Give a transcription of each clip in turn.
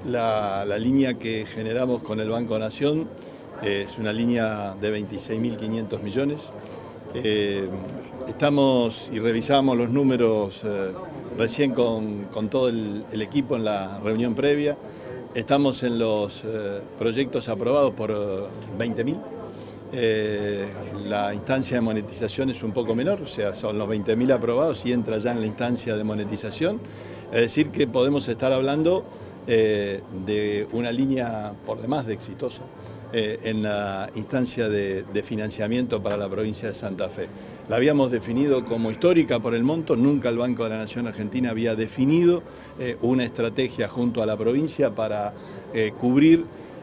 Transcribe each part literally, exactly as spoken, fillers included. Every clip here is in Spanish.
La, la línea que generamos con el Banco Nación eh, es una línea de veintiséis mil quinientos millones. Eh, estamos y revisamos los números eh, recién con, con todo el, el equipo en la reunión previa. Estamos en los eh, proyectos aprobados por eh, veinte mil. Eh, la instancia de monetización es un poco menor, o sea, son los veinte mil aprobados y entra ya en la instancia de monetización. Es decir, que podemos estar hablando eh, de una línea por demás de exitosa eh, en la instancia de, de financiamiento para la provincia de Santa Fe. La habíamos definido como histórica por el monto, nunca el Banco de la Nación Argentina había definido eh, una estrategia junto a la provincia para eh, cubrir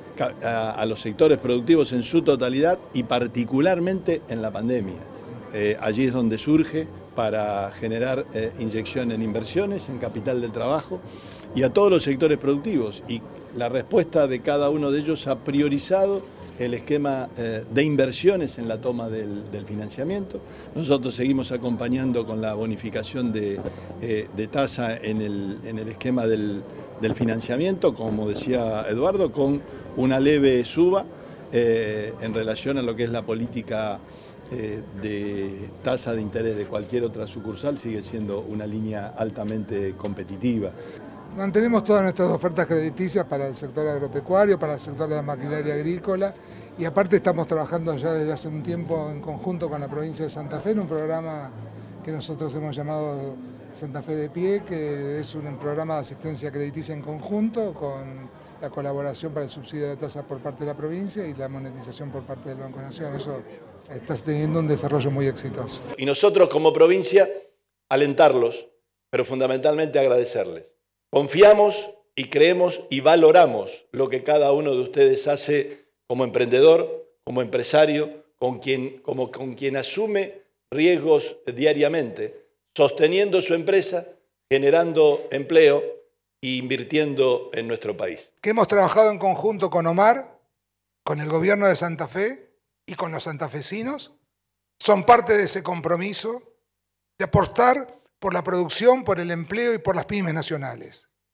a, a los sectores productivos en su totalidad y particularmente en la pandemia. Eh, allí es donde surge para generar eh, inyección en inversiones, en capital del trabajo y a todos los sectores productivos. Y la respuesta de cada uno de ellos ha priorizado el esquema eh, de inversiones en la toma del, del financiamiento. Nosotros seguimos acompañando con la bonificación de, eh, de tasa en el, en el esquema del, del financiamiento, como decía Eduardo, con una leve suba eh, en relación a lo que es la política eh, de tasa de interés de cualquier otra sucursal, sigue siendo una línea altamente competitiva. Mantenemos todas nuestras ofertas crediticias para el sector agropecuario, para el sector de la maquinaria agrícola y aparte estamos trabajando ya desde hace un tiempo en conjunto con la provincia de Santa Fe en un programa que nosotros hemos llamado Santa Fe de Pie, que es un programa de asistencia crediticia en conjunto con la colaboración para el subsidio de la tasa por parte de la provincia y la monetización por parte del Banco Nación. Eso está teniendo un desarrollo muy exitoso. Y nosotros como provincia alentarlos, pero fundamentalmente agradecerles. Confiamos y creemos y valoramos lo que cada uno de ustedes hace como emprendedor, como empresario, con quien, como, con quien asume riesgos diariamente, sosteniendo su empresa, generando empleo e invirtiendo en nuestro país. Que hemos trabajado en conjunto con Omar, con el gobierno de Santa Fe y con los santafesinos, son parte de ese compromiso de apostar por la producción, por el empleo y por las pymes nacionales.